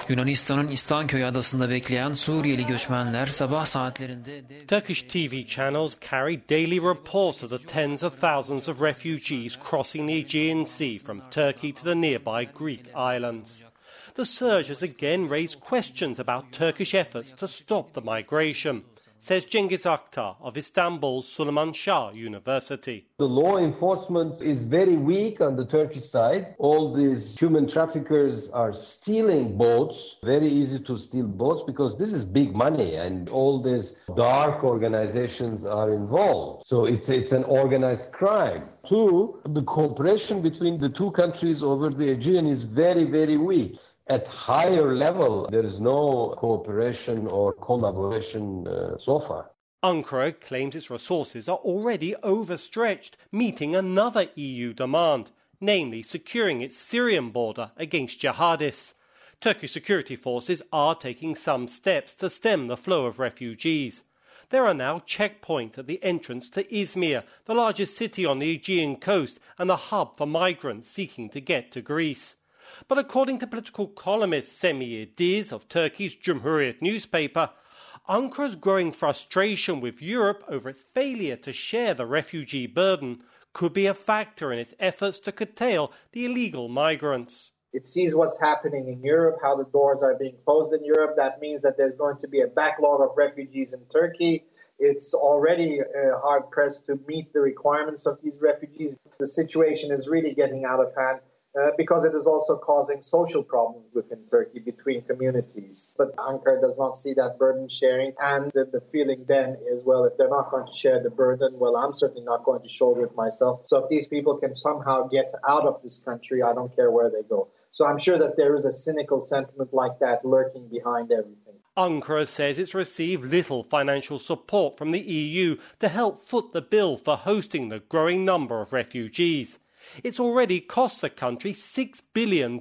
Yunanistan'ın İstanköy adasında bekleyen Suriyeli göçmenler sabah saatlerinde... Turkish TV channels carry daily reports of the tens of thousands of refugees crossing the Aegean Sea from Turkey to the nearby Greek islands. The surge has again raised questions about Turkish efforts to stop the migration, says Cengiz Aktar of Istanbul's Süleyman Şah University. The law enforcement is very weak on the Turkish side. All these human traffickers are stealing boats. Very easy to steal boats because this is big money and all these dark organizations are involved. So it's an organized crime. Two, the cooperation between the two countries over the Aegean is very, very weak. At higher level, there is no cooperation or collaboration so far. Ankara claims its resources are already overstretched, meeting another EU demand, namely securing its Syrian border against jihadists. Turkish security forces are taking some steps to stem the flow of refugees. There are now checkpoints at the entrance to Izmir, the largest city on the Aegean coast and a hub for migrants seeking to get to Greece. But according to political columnist Semih Yildiz of Turkey's Cumhuriyet newspaper, Ankara's growing frustration with Europe over its failure to share the refugee burden could be a factor in its efforts to curtail the illegal migrants. It sees what's happening in Europe, how the doors are being closed in Europe. That means that there's going to be a backlog of refugees in Turkey. It's already hard-pressed to meet the requirements of these refugees. The situation is really getting out of hand. Because it is also causing social problems within Turkey between communities. But Ankara does not see that burden sharing. And the feeling then is, well, if they're not going to share the burden, well, I'm certainly not going to shoulder it myself. So if these people can somehow get out of this country, I don't care where they go. So I'm sure that there is a cynical sentiment like that lurking behind everything. Ankara says it's received little financial support from the EU to help foot the bill for hosting the growing number of refugees. It's already cost the country $6 billion.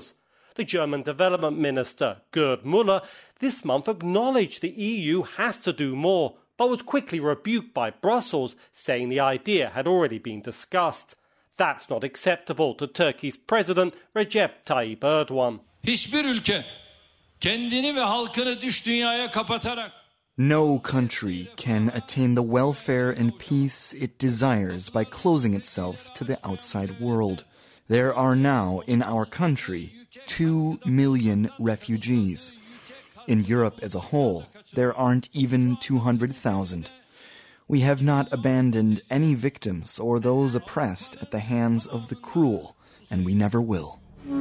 The German development minister, Gerd Müller, this month acknowledged the EU has to do more, but was quickly rebuked by Brussels, saying the idea had already been discussed. That's not acceptable to Turkey's President Recep Tayyip Erdogan. Hiçbir ülke kendini ve halkını dış dünyaya kapatarak No country can attain the welfare and peace it desires by closing itself to the outside world. There are now in our country 2 million refugees. In Europe as a whole, there aren't even 200,000. We have not abandoned any victims or those oppressed at the hands of the cruel, and we never will.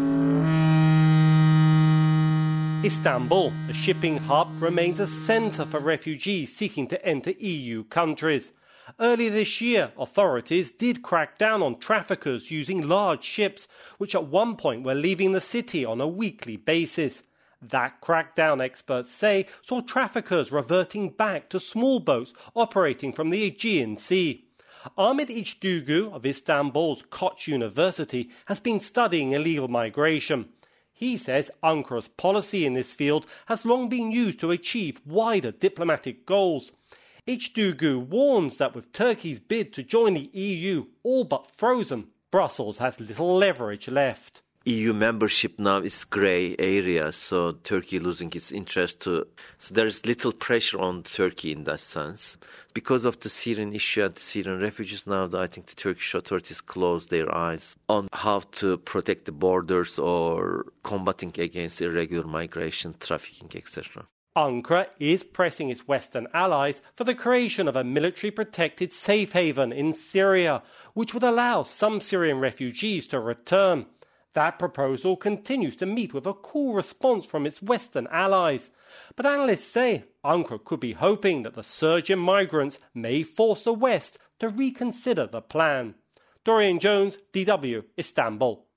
Istanbul, a shipping hub, remains a centre for refugees seeking to enter EU countries. Earlier this year, authorities did crack down on traffickers using large ships, which at one point were leaving the city on a weekly basis. That crackdown, experts say, saw traffickers reverting back to small boats operating from the Aegean Sea. Ahmet İçdüğü of Istanbul's Koç University has been studying illegal migration. He says Ankara's policy in this field has long been used to achieve wider diplomatic goals. İçdüğü warns that with Turkey's bid to join the EU all but frozen, Brussels has little leverage left. EU membership now is grey area, so Turkey losing its interest so there is little pressure on Turkey in that sense. Because of the Syrian issue and the Syrian refugees now, I think the Turkish authorities close their eyes on how to protect the borders or combating against irregular migration, trafficking, etc. Ankara is pressing its Western allies for the creation of a military-protected safe haven in Syria, which would allow some Syrian refugees to return. That proposal continues to meet with a cool response from its Western allies. But analysts say Ankara could be hoping that the surge in migrants may force the West to reconsider the plan. Dorian Jones, DW, Istanbul.